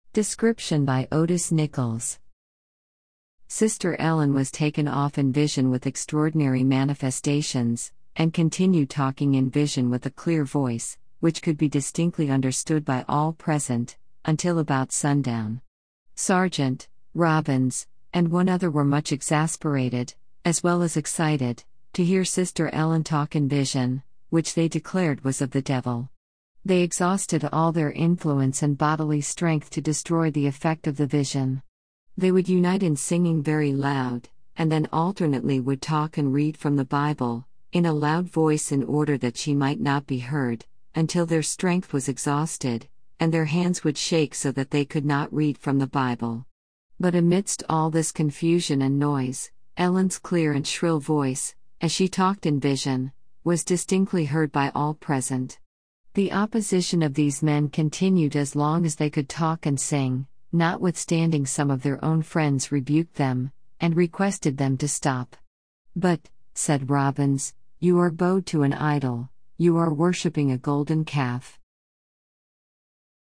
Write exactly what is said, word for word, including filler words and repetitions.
Description by Otis Nichols. Sister Ellen was taken off in vision with extraordinary manifestations, and continued talking in vision with a clear voice, which could be distinctly understood by all present, until about sundown. Sergeant Robbins, and one other were much exasperated, as well as excited, to hear Sister Ellen talk in vision, which they declared was of the devil. They exhausted all their influence and bodily strength to destroy the effect of the vision. They would unite in singing very loud, and then alternately would talk and read from the Bible, in a loud voice in order that she might not be heard, until their strength was exhausted, and their hands would shake so that they could not read from the Bible. But amidst all this confusion and noise, Ellen's clear and shrill voice, as she talked in vision, was distinctly heard by all present. The opposition of these men continued as long as they could talk and sing, notwithstanding some of their own friends rebuked them, and requested them to stop. "But," said Robbins, "you are bowed to an idol, you are worshipping a golden calf."